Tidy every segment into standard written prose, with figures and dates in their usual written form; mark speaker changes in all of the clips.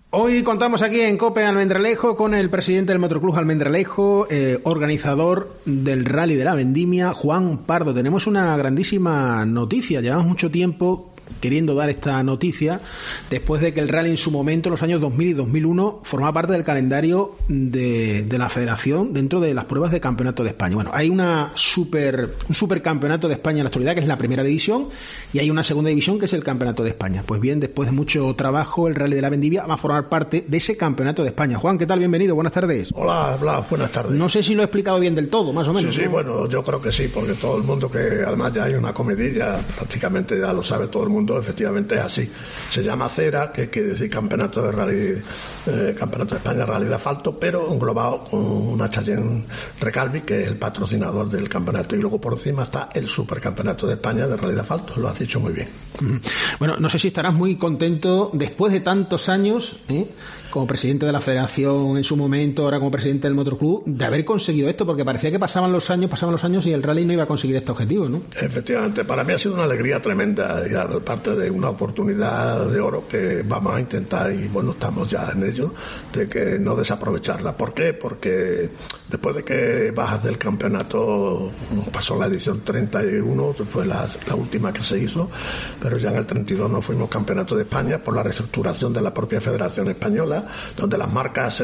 Speaker 1: Hoy contamos aquí en COPE Almendralejo con el presidente del Motoclub Almendralejo, organizador del Rally de la Vendimia, Juan Pardo. Tenemos una grandísima noticia. Llevamos mucho tiempo queriendo dar esta noticia después de que el rally en su momento, en los años 2000 y 2001, formaba parte del calendario de la federación dentro de las pruebas de campeonato de España. Bueno, hay un supercampeonato de España en la actualidad, que es la primera división, y hay una segunda división, que es el campeonato de España. Pues bien, después de mucho trabajo, el Rally de la Vendimia va a formar parte de ese campeonato de España. Juan, ¿qué tal? Bienvenido, buenas tardes.
Speaker 2: Hola, Blas, buenas tardes.
Speaker 1: No sé si lo he explicado bien del todo, más o menos.
Speaker 2: Sí, bueno, yo creo que sí, porque todo el mundo, que además ya hay una comidilla, prácticamente ya lo sabe todo el mundo, efectivamente es así. Se llama CERA, que quiere decir Campeonato de Rally, Campeonato de España Rally de Asfalto, pero englobado con una Cheyenne Recalvi, que es el patrocinador del campeonato, y luego por encima está el Supercampeonato de España de Rally de Asfalto. Lo has dicho muy bien.
Speaker 1: Bueno, no sé si estarás muy contento después de tantos años, como presidente de la federación en su momento, ahora como presidente del Motoclub, de haber conseguido esto, porque parecía que pasaban los años y el rally no iba a conseguir este objetivo, ¿no?
Speaker 2: Efectivamente, para mí ha sido una alegría tremenda, y aparte de una oportunidad de oro que vamos a intentar, y bueno, estamos ya en ello, de que no desaprovecharla. ¿Por qué? Porque después de que bajas del campeonato, pasó la edición 31, fue la última que se hizo, pero ya en el 32 no fuimos campeonato de España por la reestructuración de la propia Federación Española, donde las marcas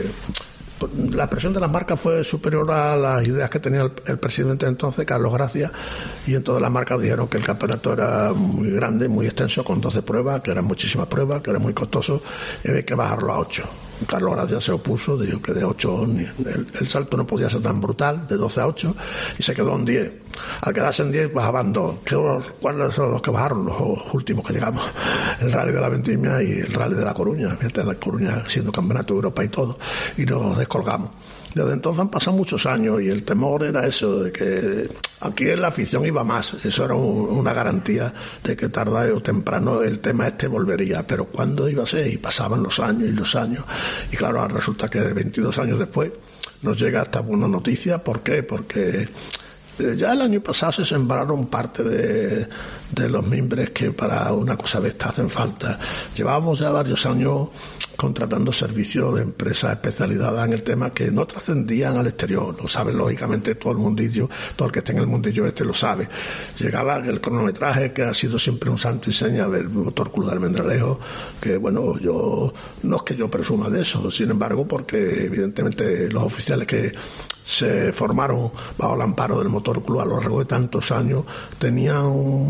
Speaker 2: la presión de las marcas fue superior a las ideas que tenía el presidente entonces, Carlos Gracia, y entonces las marcas dijeron que el campeonato era muy grande, muy extenso, con 12 pruebas, que eran muchísimas pruebas, que era muy costoso, y había que bajarlo a 8. Carlos Gracia se opuso, dijo que de 8 el salto no podía ser tan brutal, de 12 a 8, y se quedó en 10. Al quedarse en 10 bajaban 2. ¿Cuáles son los que bajaron? Los últimos que llegamos, el Rally de la Vendimia y el Rally de La Coruña. Fíjate, La Coruña siendo campeonato de Europa y todo, y nos descolgamos. Desde entonces han pasado muchos años, y el temor era eso, de que aquí en la afición iba más. Eso era una garantía de que tarde o temprano el tema volvería. Pero ¿cuándo iba a ser? Y pasaban los años y los años. Y claro, ahora resulta que 22 años después nos llega esta buena noticia. ¿Por qué? Porque ya el año pasado se sembraron parte de los mimbres que para una cosa de esta hacen falta. Llevábamos ya varios años contratando servicios de empresas especializadas en el tema que no trascendían al exterior. Lo sabe lógicamente todo el mundillo, todo el que esté en el mundillo lo sabe. Llegaba el cronometraje, que ha sido siempre un santo y seña del Motoclub de Almendralejo, que bueno, no es que yo presuma de eso, sin embargo, porque evidentemente los oficiales que se formaron bajo el amparo del Motoclub a lo largo de tantos años tenían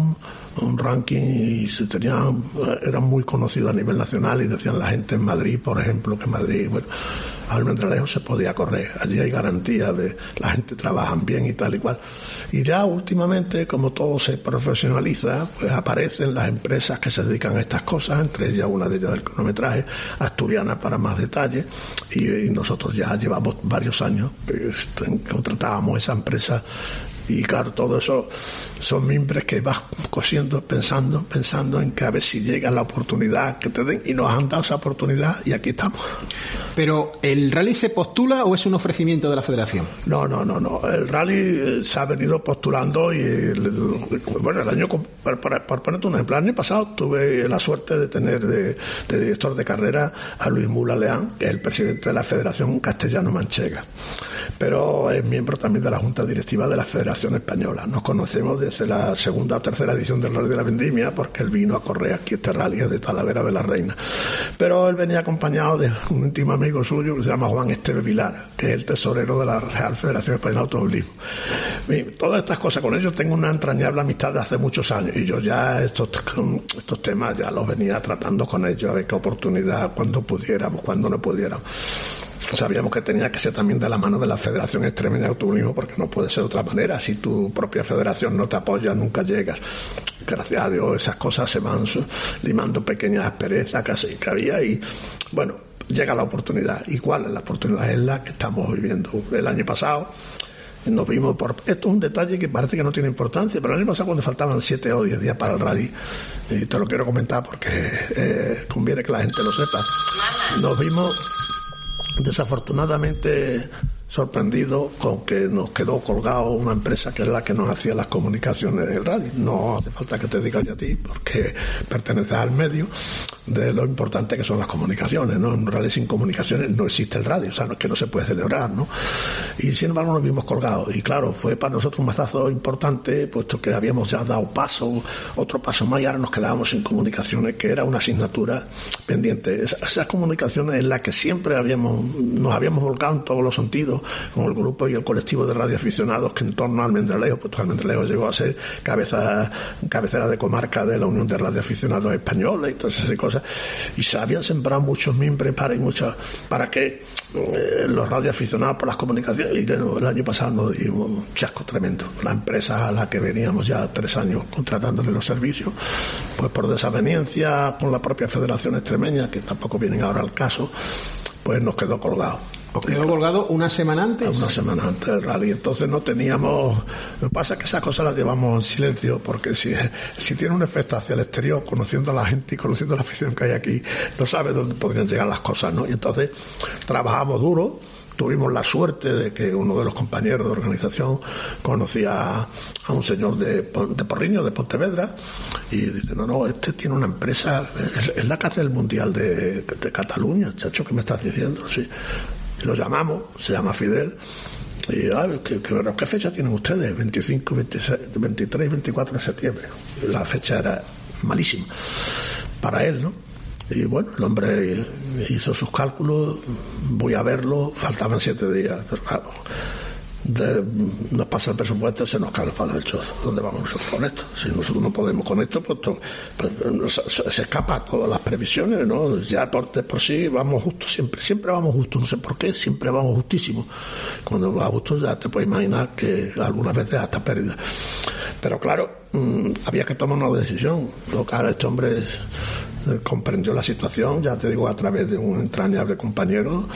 Speaker 2: un ranking y eran muy conocidos a nivel nacional, y decían la gente en Madrid, por ejemplo, que en Madrid, bueno, a Almendralejo se podía correr, allí hay garantía de la gente trabajan bien y tal y cual. Y ya últimamente, como todo se profesionaliza, pues aparecen las empresas que se dedican a estas cosas, entre ellas una de ellas del cronometraje, Asturiana para más detalles, y nosotros ya llevamos varios años contratábamos esa empresa. Y claro, todo eso son mimbres que vas cosiendo, pensando en que a ver si llega la oportunidad que te den, y nos han dado esa oportunidad y aquí estamos.
Speaker 1: Pero, ¿el rally se postula o es un ofrecimiento de la federación? No.
Speaker 2: El rally se ha venido postulando, y bueno, el año, por ponerte un ejemplo, el año pasado tuve la suerte de tener de director de carrera a Luis Mula Leán, que es el presidente de la Federación Castellano-Manchega, pero es miembro también de la Junta Directiva de la Federación Española. Nos conocemos desde la segunda o tercera edición del Rally de la Vendimia, porque él vino a correr aquí este rally de Talavera de la Reina, pero él venía acompañado de un íntimo amigo suyo que se llama Juan Esteve Vilar, que es el tesorero de la Real Federación Española de Automovilismo. Y todas estas cosas con ellos tengo una entrañable amistad de hace muchos años, y yo ya estos temas ya los venía tratando con ellos, a ver qué oportunidad, cuando pudiéramos, cuando no pudiéramos. Sabíamos que tenía que ser también de la mano de la Federación Extremeña de Automovilismo, porque no puede ser de otra manera. Si tu propia federación no te apoya, nunca llegas. Gracias a Dios esas cosas se van limando, pequeñas asperezas que había, y bueno, llega la oportunidad. ¿Y cuál es la oportunidad? Es la que estamos viviendo. El año pasado nos vimos esto es un detalle que parece que no tiene importancia, pero el año pasado, cuando faltaban 7 o 10 días para el rally, y te lo quiero comentar porque conviene que la gente lo sepa, nos vimos, desafortunadamente sorprendidos con que nos quedó colgado una empresa que es la que nos hacía las comunicaciones del rally. No hace falta que te diga yo a ti, porque perteneces al medio, de lo importante que son las comunicaciones, ¿no? En un rally sin comunicaciones no existe el rally, o sea, no es que no se puede celebrar, ¿no? Y sin embargo nos vimos colgados, y claro, fue para nosotros un mazazo importante, puesto que habíamos ya dado otro paso más, y ahora nos quedábamos sin comunicaciones, que era una asignatura pendiente. Esas comunicaciones en las que siempre nos habíamos volcado en todos los sentidos, con el grupo y el colectivo de radioaficionados que en torno a Almendralejo, pues Almendralejo llegó a ser cabecera de comarca de la Unión de Radioaficionados Españoles y todas esas cosas, y se habían sembrado muchos mimbres para que los radioaficionados por las comunicaciones, y el año pasado nos dio un chasco tremendo. La empresa a la que veníamos ya 3 años contratándole los servicios, pues por desaveniencia con la propia Federación Extremeña, que tampoco vienen ahora al caso, pues nos quedó colgado.
Speaker 1: ¿Quedó colgado una semana antes?
Speaker 2: Una semana antes del rally. Entonces no teníamos... Lo que pasa es que esas cosas las llevamos en silencio, porque si tiene un efecto hacia el exterior, conociendo a la gente y conociendo la afición que hay aquí, no sabe dónde podrían llegar las cosas, ¿no? Y entonces trabajamos duro. Tuvimos la suerte de que uno de los compañeros de organización conocía a un señor de Porriño, de Pontevedra, y dice, no, este tiene una empresa, es la que hace el Mundial de Cataluña, chacho, ¿qué me estás diciendo? Sí. Y lo llamamos, se llama Fidel, y ¿qué fecha tienen ustedes? 25, 26, 23 y 24 de septiembre. La fecha era malísima para él, ¿no? Y bueno, el hombre hizo sus cálculos, voy a verlo, faltaban 7 días, pero claro, nos pasa el presupuesto, se nos cae el palo del chozo. ¿Dónde vamos nosotros con esto? Si nosotros no podemos con esto, pues se escapa todas las previsiones, ¿no? Ya por sí vamos justos, siempre vamos justos, no sé por qué, siempre vamos justísimos. Cuando vas justo ya te puedes imaginar que algunas veces hasta pérdida. Pero claro, había que tomar una decisión. Claro, este hombre comprendió la situación, ya te digo, a través de un entrañable compañero,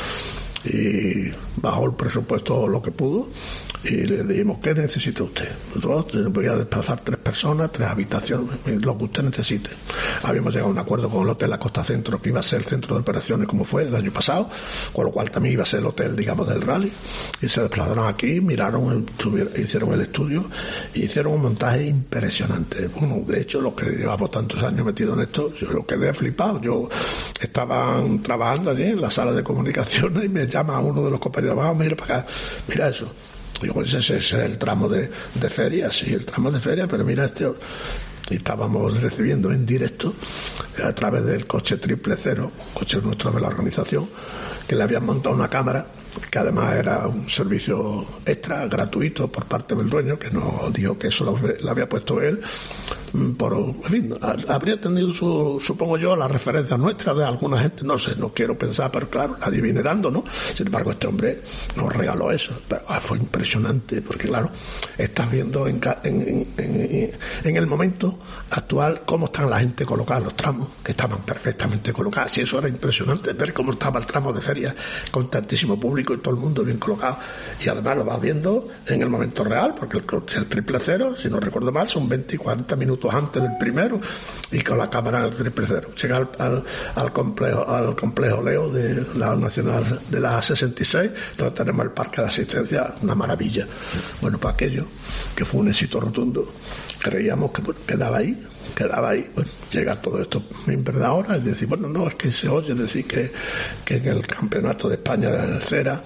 Speaker 2: y bajó el presupuesto lo que pudo, y le dijimos, ¿qué necesita usted? Nosotros voy a desplazar 3 personas, 3 habitaciones, lo que usted necesite. Habíamos llegado a un acuerdo con el Hotel La Costa Centro, que iba a ser el centro de operaciones como fue el año pasado, con lo cual también iba a ser el hotel, digamos, del rally, y se desplazaron aquí, hicieron el estudio, y hicieron un montaje impresionante. Bueno, de hecho, los que llevamos tantos años metidos en esto, yo quedé flipado. Yo estaba trabajando allí en la sala de comunicaciones y me llama uno de los compañeros, vamos, mira para acá, mira eso. Digo, ese es el tramo de feria, sí, el tramo de feria, pero mira este. Y estábamos recibiendo en directo, a través del coche 000, un coche nuestro de la organización, que le habían montado una cámara, que además era un servicio extra, gratuito por parte del dueño, que nos dijo que eso lo había puesto él, en fin, habría tenido supongo yo, las referencias nuestras de alguna gente, no sé, no quiero pensar, pero claro, nadie viene dando, ¿no? Sin embargo, este hombre nos regaló eso, pero fue impresionante, porque claro, estás viendo en el momento actual cómo están la gente colocada, los tramos, que estaban perfectamente colocados, y eso era impresionante, ver cómo estaba el tramo de feria, con tantísimo público y todo el mundo bien colocado, y además lo vas viendo en el momento real, porque el 000, si no recuerdo mal, son 20 y 40 minutos antes del primero, y con la cámara del 000 llega al complejo Leo de la Nacional de la 66, donde tenemos el parque de asistencia, una maravilla. Bueno, para aquello que fue un éxito rotundo, creíamos que quedaba ahí. Bueno, llega todo esto en verdad ahora, es decir, bueno, no, es que se oye decir que en el campeonato de España de la Cera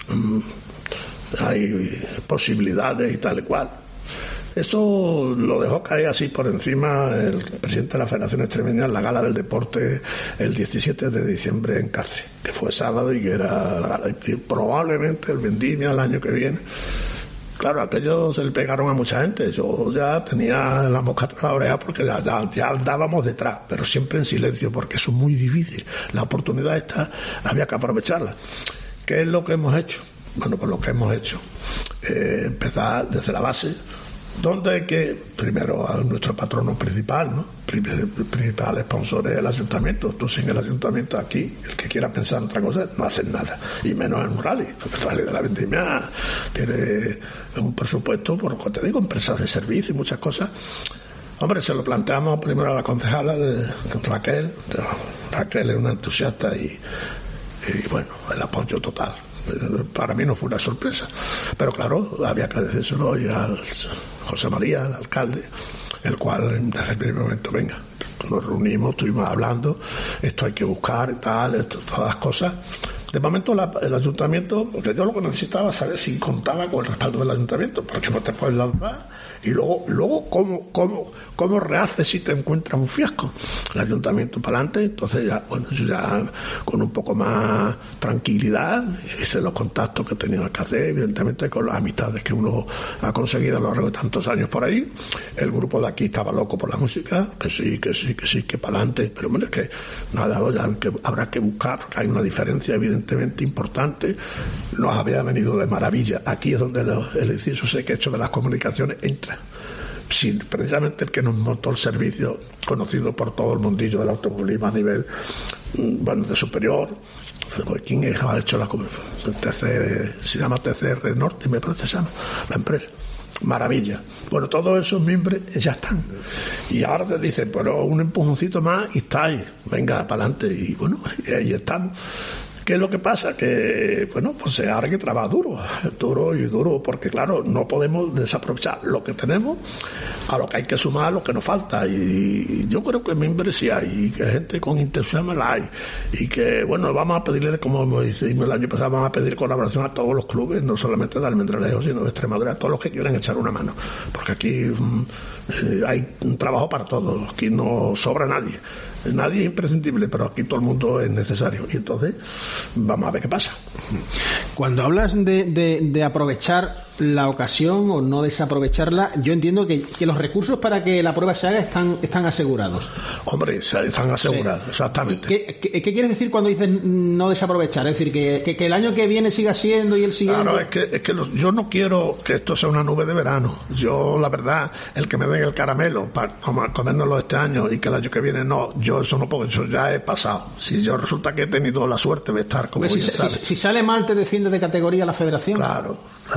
Speaker 2: hay posibilidades y tal y cual. Eso lo dejó caer así por encima el presidente de la Federación Extremeña en la gala del deporte el 17 de diciembre en Cáceres, que fue sábado y que era la gala. Probablemente el Vendimia el año que viene. Claro, aquello se le pegaron a mucha gente. Yo ya tenía la mosca tras la oreja porque ya andábamos detrás, pero siempre en silencio, porque eso es muy difícil. La oportunidad esta había que aprovecharla. ¿Qué es lo que hemos hecho? Bueno, pues lo que hemos hecho, empezar desde la base, donde hay que, primero, a nuestro patrono principal, ¿no? Principal sponsor es el ayuntamiento. Tú sin el ayuntamiento aquí, el que quiera pensar en otra cosa, no hacen nada, y menos en un rally. El rally de la Vendimia tiene un presupuesto, por lo que te digo, empresas de servicio y muchas cosas. Hombre, se lo planteamos primero a la concejala Raquel. Raquel es una entusiasta y bueno, el apoyo total. Para mí no fue una sorpresa. Pero claro, había que decírselo al José María, el alcalde, el cual desde el primer momento, venga, nos reunimos, estuvimos hablando, esto hay que buscar, todas las cosas. De momento el ayuntamiento, porque yo lo que necesitaba era saber si contaba con el respaldo del ayuntamiento, porque no te puedes lanzar y luego cómo rehaces si te encuentras un fiasco. El ayuntamiento para adelante. Entonces yo ya con un poco más tranquilidad hice los contactos que tenía que hacer, evidentemente con las amistades que uno ha conseguido a lo largo de tantos años por ahí. El grupo de aquí estaba loco por la música, que sí, que para adelante, pero bueno, es que nada, habrá que buscar, porque hay una diferencia evidentemente importante. Nos había venido de maravilla. Aquí es donde el inciso sé que he hecho de las comunicaciones entra. Sí, precisamente el que nos montó el servicio, conocido por todo el mundillo del automovilismo a nivel de superior, ¿quién ha hecho la se llama TCR Norte, me parece que se llama la empresa? Maravilla. Bueno, todos esos miembros ya están. Y ahora te dicen, pero un empujoncito más y está ahí. Venga, para adelante. Y bueno, y ahí estamos. ¿Qué es lo que pasa? Que, bueno, pues ahora hay que trabajar duro, porque claro, no podemos desaprovechar lo que tenemos a lo que hay que sumar, lo que nos falta. Y yo creo que miembros sí hay, y que gente con intención la hay. Y que, bueno, vamos a pedirle, como hicimos el año pasado, vamos a pedir colaboración a todos los clubes, no solamente de Almendralejo, sino de Extremadura, a todos los que quieran echar una mano. Porque aquí hay un trabajo para todos, aquí no sobra nadie. Nadie es imprescindible, pero aquí todo el mundo es necesario. Y entonces vamos a ver qué pasa.
Speaker 1: Cuando hablas de aprovechar la ocasión o no desaprovecharla, yo entiendo que los recursos para que la prueba se haga están asegurados.
Speaker 2: Hombre, están asegurados, sí. Exactamente.
Speaker 1: ¿Qué quieres decir cuando dices no desaprovechar? Es decir, que el año que viene siga siendo y el siguiente...
Speaker 2: Claro, es que yo no quiero que esto sea una nube de verano. Yo, la verdad, el que me den el caramelo para comérnoslo este año y que el año que viene no, yo eso no puedo, eso ya he pasado. Si yo resulta que he tenido la suerte de estar como
Speaker 1: si sale mal, te desciende de categoría la federación.
Speaker 2: Claro.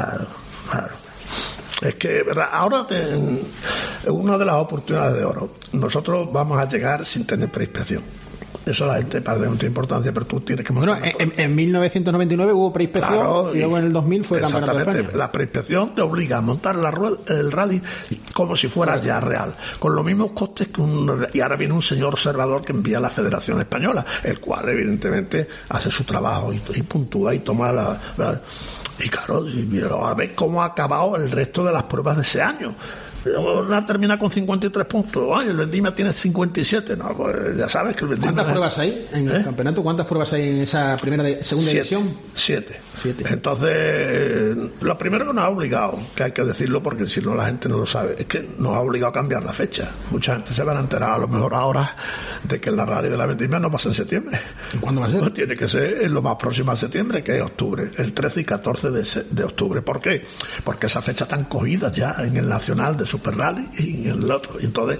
Speaker 2: Es que, ¿verdad? Ahora una de las oportunidades de oro. Nosotros vamos a llegar sin tener preinspección. Eso la gente pierde mucha importancia, pero tú tienes que...
Speaker 1: Bueno, en 1999 hubo preinspección, claro, y luego en el 2000 fue campeonato de España.
Speaker 2: La preinspección te obliga a montar el rally como si fuera ya real, con los mismos costes que y ahora viene un señor observador que envía a la Federación Española, el cual evidentemente hace su trabajo y puntúa y toma la... Y claro, ahora ves cómo ha acabado el resto de las pruebas de ese año. Una termina con 53 puntos. Ay, el Vendimia tiene 57. No, pues ya sabes que el Vendimia...
Speaker 1: ¿Cuántas pruebas hay en el campeonato? ¿Cuántas pruebas hay en esa segunda edición?
Speaker 2: 7. Entonces, lo primero que nos ha obligado, que hay que decirlo porque si no la gente no lo sabe, es que nos ha obligado a cambiar la fecha. Mucha gente se van a enterar a lo mejor ahora de que la rally de la Vendimia no va a ser en septiembre.
Speaker 1: ¿Cuándo va a ser?
Speaker 2: Pues tiene que ser en lo más próximo a septiembre, que es octubre, el 13 y 14 de octubre. ¿Por qué? Porque esa fecha están cogidas ya en el Nacional de Super Rally y en el otro. Entonces,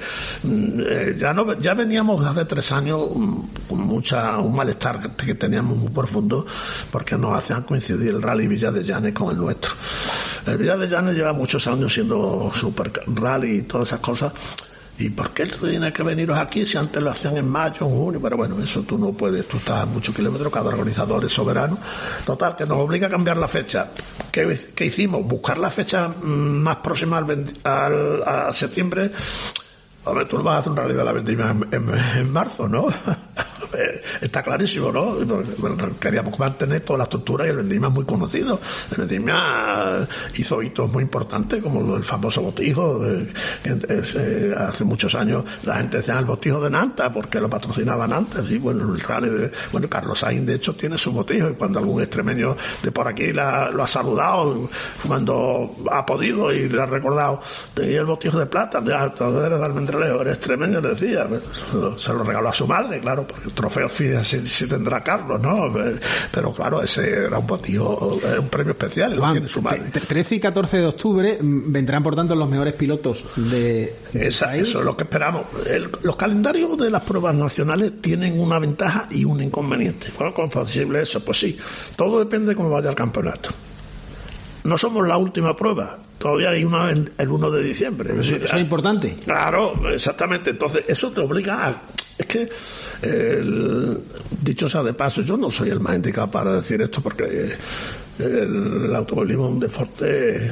Speaker 2: ya veníamos hace 3 años con un malestar que teníamos muy profundo, porque nos hacían coincidir el Rally Villa de Llanes con el nuestro. El Villa de Llanes lleva muchos años siendo Super Rally y todas esas cosas. ¿Y por qué tiene que veniros aquí si antes lo hacían en mayo, en junio? Pero bueno, eso tú no puedes, tú estás a muchos kilómetros, cada organizador es soberano. Total, que nos obliga a cambiar la fecha. ¿Qué hicimos? Buscar la fecha más próxima a septiembre. A ver, tú no vas a hacer un rally de la Vendimia en marzo, ¿no? Está clarísimo, ¿no? Queríamos mantener toda la estructura y el Vendimia es muy conocido. El Vendimia hizo hitos muy importantes, como el famoso botijo. Hace muchos años la gente decía el botijo de Nantes porque lo patrocinaban antes. Y bueno, el rally Carlos Sainz, de hecho, tiene su botijo, y cuando algún extremeño de por aquí lo ha saludado, cuando ha podido y le ha recordado, tenía el botijo de plata, todo era de Almendralejo, era extremeño, le decía, se lo regaló a su madre, claro, porque el trofeo sí tendrá Carlos, ¿no? Pero claro, ese era un botijo, un premio especial,
Speaker 1: Juan,
Speaker 2: lo tiene su madre.
Speaker 1: 13 y 14 de octubre vendrán, por tanto, los mejores pilotos de
Speaker 2: eso es lo que esperamos. Los calendarios de las pruebas nacionales tienen una ventaja y un inconveniente. ¿Cómo es posible eso? Pues sí, todo depende de cómo vaya el campeonato. No somos la última prueba, todavía hay una el 1 de diciembre.
Speaker 1: ¿Eso es importante?
Speaker 2: Claro, exactamente. Entonces, eso te obliga Es que, dicho sea de paso, yo no soy el más indicado para decir esto, porque el automovilismo es un deporte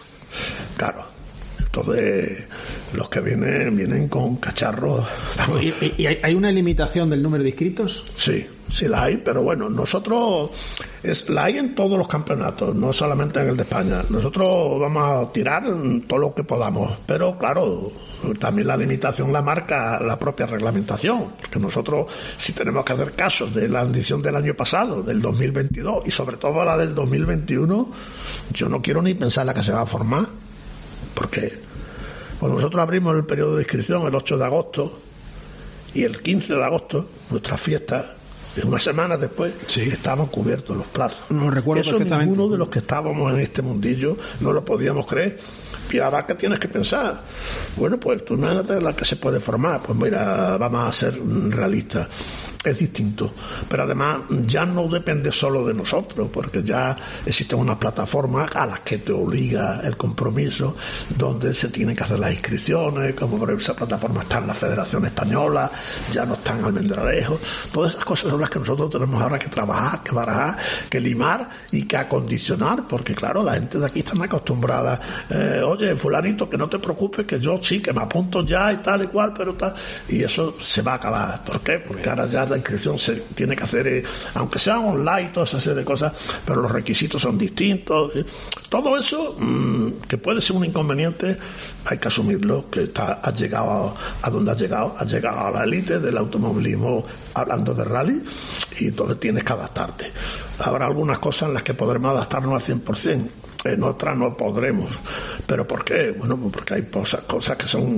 Speaker 2: caro. Entonces, los que vienen con cacharros.
Speaker 1: ¿Y hay una limitación del número de inscritos?
Speaker 2: Sí la hay, pero bueno, nosotros la hay en todos los campeonatos, no solamente en el de España. Nosotros vamos a tirar todo lo que podamos, pero claro, también la limitación la marca la propia reglamentación, porque nosotros, si tenemos que hacer casos de la edición del año pasado, del 2022 y sobre todo la del 2021, yo no quiero ni pensar la que se va a formar, porque cuando nosotros abrimos el periodo de inscripción el 8 de agosto y el 15 de agosto, nuestra fiesta, unas semanas después, estábamos cubiertos los plazos.
Speaker 1: No recuerdo
Speaker 2: eso
Speaker 1: perfectamente.
Speaker 2: Ninguno de los que estábamos en este mundillo no lo podíamos creer. Y ahora, ¿qué tienes que pensar? Bueno, pues tú imagínate la que se puede formar. Pues mira, vamos a ser realistas. Es distinto, pero además ya no depende solo de nosotros, porque ya existen unas plataformas a las que te obliga el compromiso, donde se tienen que hacer las inscripciones, como por esa plataforma está en la Federación Española, ya no está en Almendralejo. Todas esas cosas son las que nosotros tenemos ahora que trabajar, que barajar, que limar y que acondicionar, porque claro, la gente de aquí está acostumbrada, oye, fulanito, que no te preocupes, que yo sí, que me apunto ya y tal y cual, pero tal, y eso se va a acabar. ¿Por qué? Porque ahora ya la inscripción se tiene que hacer, aunque sea online, toda esa serie de cosas, pero los requisitos son distintos. Todo eso, que puede ser un inconveniente, hay que asumirlo, que has llegado a donde has llegado a la élite del automovilismo, hablando de rally, y entonces tienes que adaptarte. Habrá algunas cosas en las que podremos adaptarnos al 100%. En otras no podremos. ¿Pero por qué? Bueno, pues porque hay cosas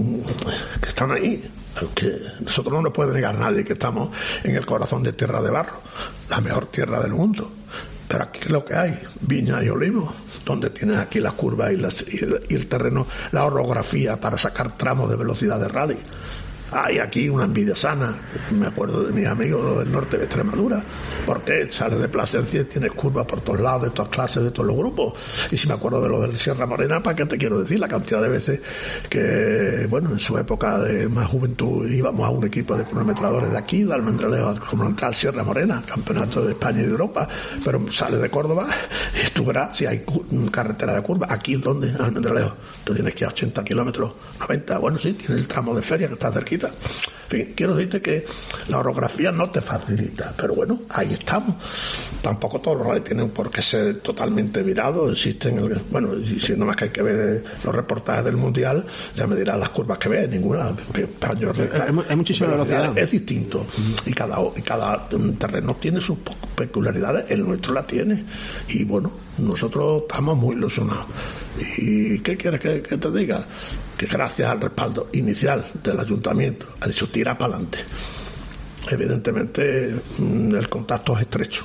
Speaker 2: que están ahí. Que nosotros no nos puede negar nadie que estamos en el corazón de Tierra de Barro, la mejor tierra del mundo. Pero aquí es lo que hay, viña y olivo, donde tienes aquí las curvas y el terreno, la orografía para sacar tramos de velocidad de rally. Hay aquí una envidia sana. Me acuerdo de mis amigos del norte de Extremadura, porque sales de Plasencia y tienes curvas por todos lados, de todas clases, de todos los grupos. Y si me acuerdo de lo del Sierra Morena, ¿para qué te quiero decir? La cantidad de veces que, bueno, en su época de más juventud íbamos a un equipo de cronometradores de aquí, de Almendralejo, como al Sierra Morena, campeonato de España y de Europa, pero sales de Córdoba y tú verás si hay carretera de curva. Aquí, ¿dónde? En Almendralejo. Te tienes que ir a 80 kilómetros, 90, bueno, sí, tiene el tramo de feria que está cerquita. En fin, quiero decirte que la orografía no te facilita, pero bueno, ahí estamos. Tampoco todos los rallies tienen por qué ser totalmente virados. Existen, bueno, si no más que hay que ver los reportajes del Mundial, ya me dirán las curvas que ves, ninguna.
Speaker 1: Hay muchísima velocidad.
Speaker 2: Es distinto. Y cada terreno tiene sus peculiaridades, el nuestro la tiene. Y bueno, nosotros estamos muy ilusionados. ¿Y qué quieres que te diga? Que gracias al respaldo inicial del ayuntamiento ha dicho tira para adelante. Evidentemente el contacto es estrecho,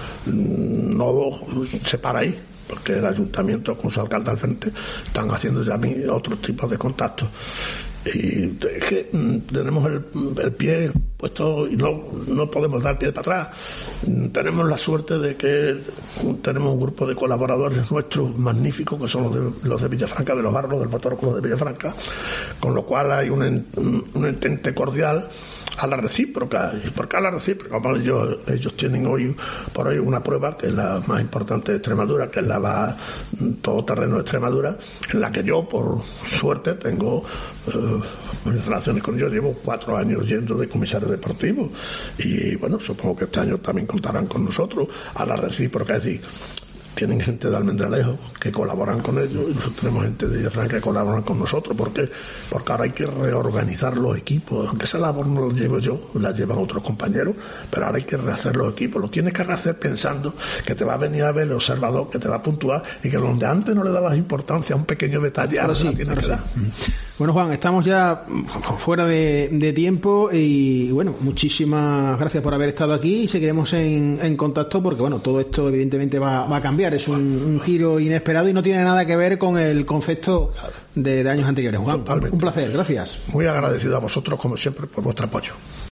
Speaker 2: no se para ahí, porque el ayuntamiento con su alcalde al frente están haciendo ya otros tipos de contactos. Y es que tenemos el pie puesto y no podemos dar pie para atrás. Tenemos la suerte de que tenemos un grupo de colaboradores nuestros magníficos, que son los de Villafranca de los Barros, del Motoclub de Villafranca, con lo cual hay un entente cordial a la recíproca. ¿Y por qué a la recíproca? Bueno, ellos tienen hoy por hoy una prueba que es la más importante de Extremadura, que es la todoterreno de Extremadura, en la que yo, por suerte, tengo relaciones con ellos. Llevo 4 años yendo de comisario deportivo y bueno, supongo que este año también contarán con nosotros a la recíproca. Es decir, tienen gente de Almendralejo que colaboran con ellos y nosotros tenemos gente de Villafranca que colaboran con nosotros. ¿Por qué? Porque ahora hay que reorganizar los equipos. Aunque esa labor no la llevo yo, la llevan otros compañeros, pero ahora hay que rehacer los equipos. Lo tienes que rehacer pensando que te va a venir a ver el observador, que te va a puntuar y que donde antes no le dabas importancia a un pequeño detalle, ahora sí la tienes que dar.
Speaker 1: Bueno, Juan, estamos ya fuera de tiempo y bueno, muchísimas gracias por haber estado aquí y seguiremos en contacto porque bueno, todo esto evidentemente va a cambiar, es un giro inesperado y no tiene nada que ver con el concepto de años anteriores. Juan, totalmente. Un placer, gracias.
Speaker 2: Muy agradecido a vosotros como siempre por vuestro apoyo.